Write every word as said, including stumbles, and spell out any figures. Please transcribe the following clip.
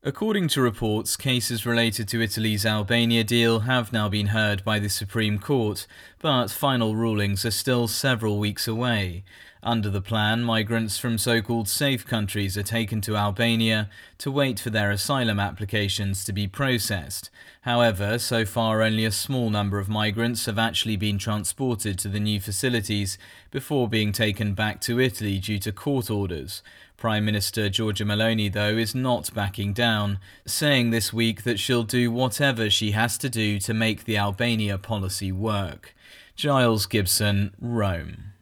According to reports, cases related to Italy's Albania deal have now been heard by the Supreme Court, but final rulings are still several weeks away. Under the plan, migrants from so-called safe countries are taken to Albania to wait for their asylum applications to be processed. However, so far only a small number of migrants have actually been transported to the new facilities before being taken back to Italy due to court orders. Prime Minister Giorgia Meloni, though, is not backing down, saying this week that she'll do whatever she has to do to make the Albania policy work. Giles Gibson, Rome.